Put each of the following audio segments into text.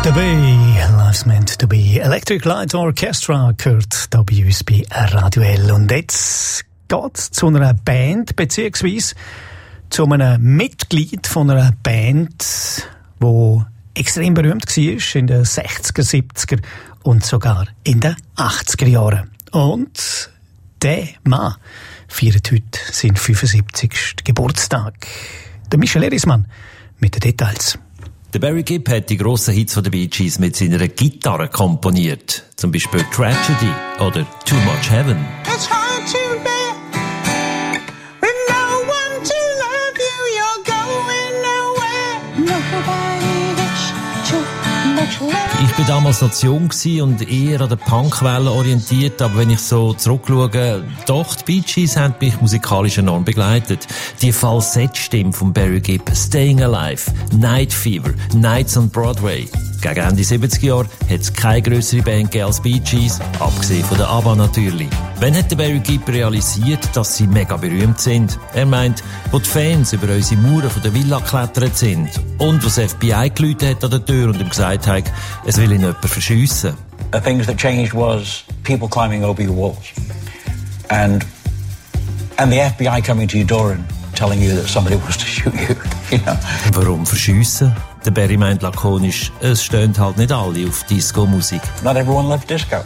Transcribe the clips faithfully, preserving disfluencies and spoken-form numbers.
to be, life's meant to be. Electric Light Orchestra gehört hier bei uns bei Radio L. Und jetzt geht's zu einer Band, beziehungsweise zu einem Mitglied von einer Band, die extrem berühmt war in den sechziger, siebziger und sogar in den achtziger Jahren. Und der Mann feiert heute seinen fünfundsiebzigsten Geburtstag. Der Michel Erismann mit den Details. Der Barry Gibb hat die grossen Hits von den Bee Gees mit seiner Gitarre komponiert. Zum Beispiel Tragedy oder Too Much Heaven. It's hard to bear with no one to love you. You're going nowhere. Nobody gets too much love. Ich war damals noch zu jung und eher an der Punkwelle orientiert, aber wenn ich so zurückschaue, doch, die Bee Gees haben mich musikalisch enorm begleitet. Die Falsettstimme von Barry Gibb, Staying Alive, Night Fever, Nights on Broadway. Gegen Ende siebziger Jahre hat es keine grössere Band gegeben als Bee Gees, abgesehen von der ABBA natürlich. Wann hat der Barry Gibb realisiert, dass sie mega berühmt sind? Er meint, wo die Fans über unsere Mauern von der Villa geklettert sind und wo das F B I geläutet hat an der Tür und ihm gesagt hat, es will ihn jemand verschiessen. The things that changed was people climbing over your walls. And, and the F B I coming to your door and telling you that somebody wants to shoot you. You know? Warum verschiessen? Der Barry meint lakonisch, es stehen halt nicht alle auf Disco-Musik. Not everyone loves disco.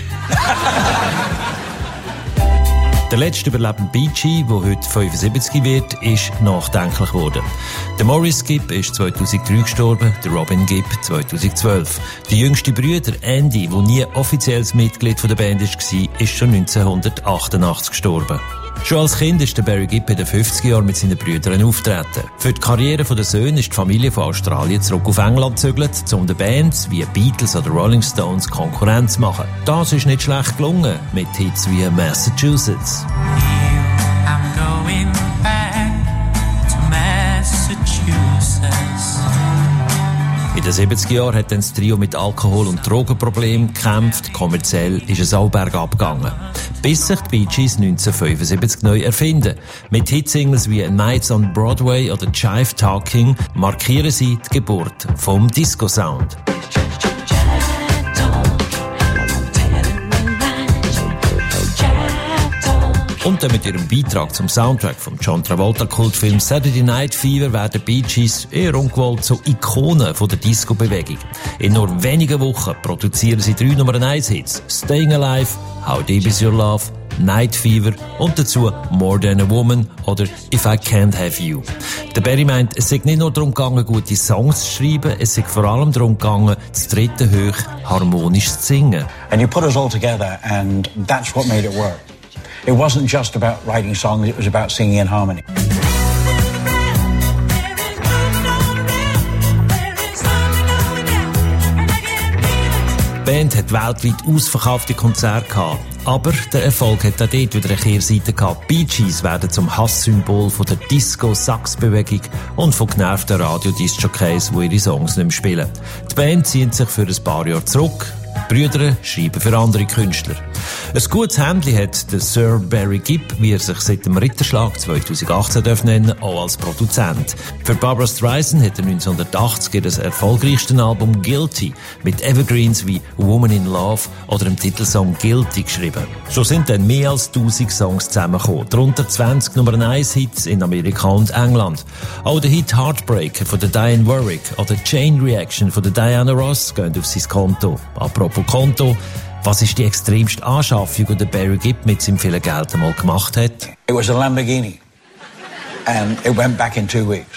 Der letzte überlebende Bee Gee, der heute fünfundsiebzig wird, ist nachdenklich geworden. Der Maurice Gibb ist zweitausenddrei gestorben, der Robin Gibb zweitausendzwölf. Der jüngste Bruder Andy, der nie offizielles Mitglied der Band war, ist schon neunzehnhundertachtundachtzig gestorben. Schon als Kind ist der Barry Gibb in den fünfziger Jahren mit seinen Brüdern auftreten. Für die Karriere der Söhne ist die Familie von Australien zurück auf England gezögert, um den Bands wie Beatles oder Rolling Stones Konkurrenz zu machen. Das ist nicht schlecht gelungen, mit Hits wie Massachusetts. I'm going back to Massachusetts. In den siebziger Jahren hat dann das Trio mit Alkohol- und Drogenproblemen gekämpft. Kommerziell ist es auch bergab gegangen. Bis sich die Bee Gees neunzehnhundertfünfundsiebzig neu erfinden. Mit Hitsingles wie Nights on Broadway oder Jive Talking markieren sie die Geburt vom Disco-Sound. Und dann mit ihrem Beitrag zum Soundtrack vom John Travolta-Kultfilm Saturday Night Fever werden Bee Gees eher ungewollt zu Ikonen von der Disco-Bewegung. In nur wenigen Wochen produzieren sie drei Nummer eins Hits: Staying Alive, How Deep Is Your Love, Night Fever und dazu More Than a Woman oder If I Can't Have You. Der Barry meint, es sei nicht nur darum gegangen, gute Songs zu schreiben, es sei vor allem darum gegangen, das dritte hoch harmonisch zu singen. And you put us all together and that's what made it work. It wasn't just about writing songs, it was about singing in harmony. Die Band hat weltweit ausverkaufte Konzerte gehabt. Aber der Erfolg hat auch dort wieder eine Kehrseite gehabt. Bee Gees werden zum Hasssymbol von der Disco-Sax-Bewegung und von genervten Radio-Disc-Jockeys, die ihre Songs nicht mehr spielen. Die Band zieht sich für ein paar Jahre zurück. Die Brüder schreiben für andere Künstler. Ein gutes Händchen hat der Sir Barry Gibb, wie er sich seit dem Ritterschlag zweitausendachtzehn darf nennen, auch als Produzent. Für Barbra Streisand hat er neunzehnhundertachtzig das erfolgreichste Album Guilty mit Evergreens wie Woman in Love oder dem Titelsong Guilty geschrieben. Schon sind dann mehr als tausend Songs zusammengekommen, darunter zwanzig Nummer eins Hits in Amerika und England. Auch der Hit Heartbreaker von der Diane Warwick oder Chain Reaction von der Diana Ross gehen auf sein Konto. Apropos Konto, was ist die extremste Anschaffung, die der Barry Gibb mit seinem vielen Geld einmal gemacht hat? It was a Lamborghini. And it went back in two weeks.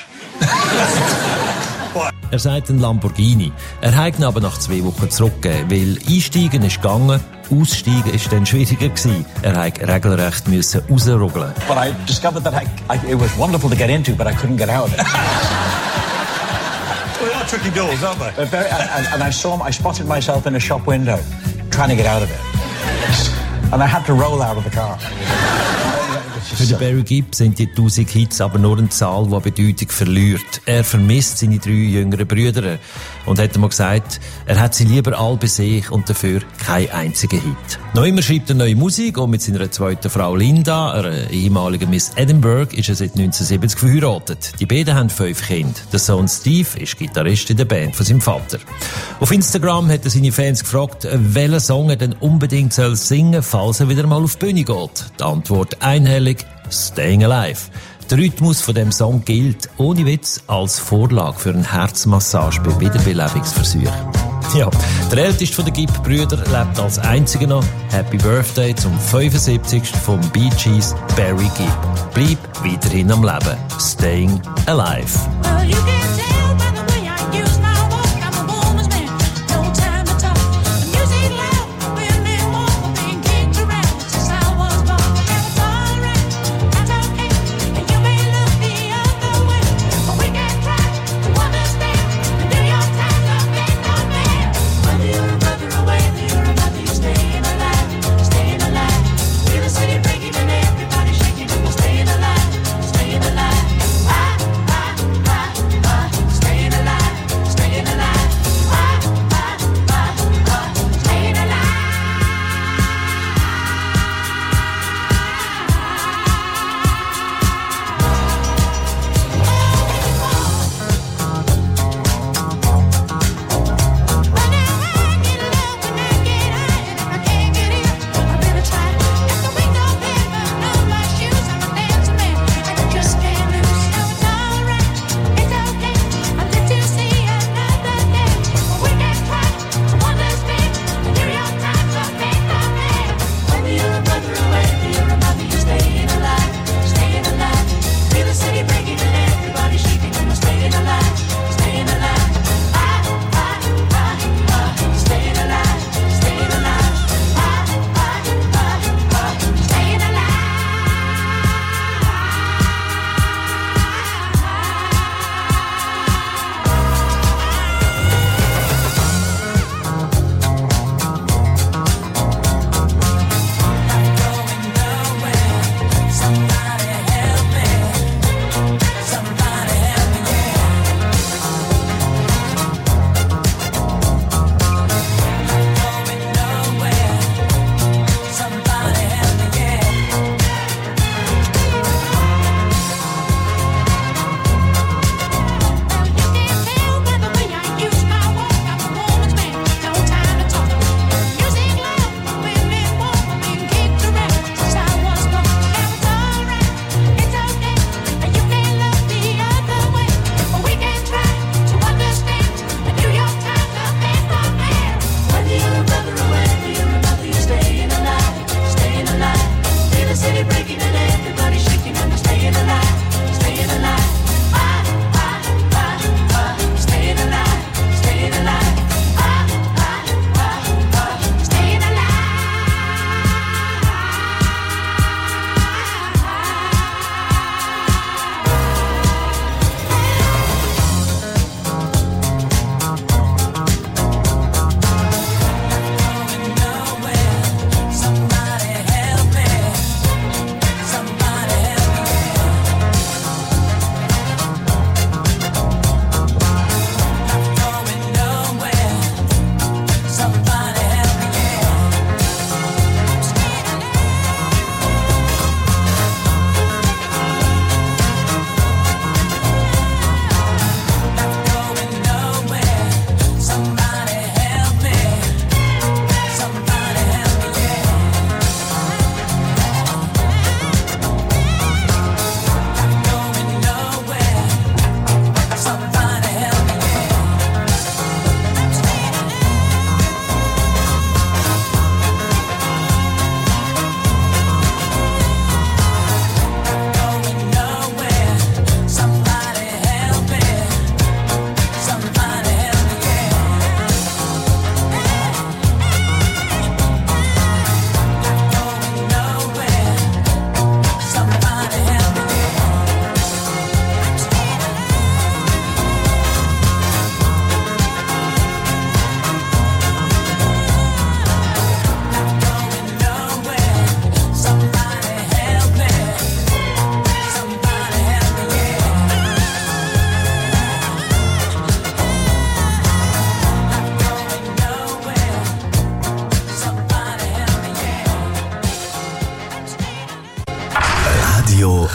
Er sagt ein Lamborghini. Er hat ihn aber nach zwei Wochen zurückgegeben, weil einsteigen ist gegangen, aussteigen ist dann schwieriger gewesen. Er musste regelrecht müssen rausrugeln. But I discovered that I, I, it was wonderful to get into, but I couldn't get out of it. Well, they are tricky doors, aren't they? They're very, and, and I saw, I spotted myself in a shop window, trying to get out of it. And I had to roll out of the car. Für den Barry Gibb sind die tausend Hits aber nur eine Zahl, die Bedeutung verliert. Er vermisst seine drei jüngeren Brüder und hat einmal gesagt, er hat sie lieber all bei sich und dafür keinen einzigen Hit. Noch immer schreibt er neue Musik und mit seiner zweiten Frau Linda, einer ehemaligen Miss Edinburgh, ist er seit neunzehnhundertsiebzig verheiratet. Die beiden haben fünf Kinder. Der Sohn Steve ist Gitarrist in der Band von seinem Vater. Auf Instagram hat er seine Fans gefragt, welchen Song er denn unbedingt soll singen, falls er wieder mal auf die Bühne geht. Die Antwort einhellig: Staying Alive. Der Rhythmus von dem Song gilt, ohne Witz, als Vorlage für eine Herzmassage bei Wiederbelebungsversuchen. Ja, der älteste von den Gibb-Brüdern lebt als einziger noch. Happy Birthday zum fünfundsiebzigsten vom Bee Gees, Barry Gibb. Bleib weiterhin am Leben. Staying Alive. Well, you can tell by the way I use my walk, I'm a woman's man, no time to talk. The music loud, women walk, being kicked around since I was born. That's alright, that's okay, and you may look the other way, but we can try to understand and do your time of being no man. Whether you're a brother or whether you're a mother, you're staying alive, staying alive. Feel the city breaking and everybody shaking, we're staying alive, staying alive. I, I, I, I.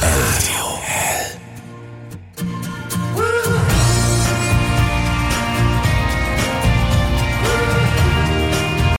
L.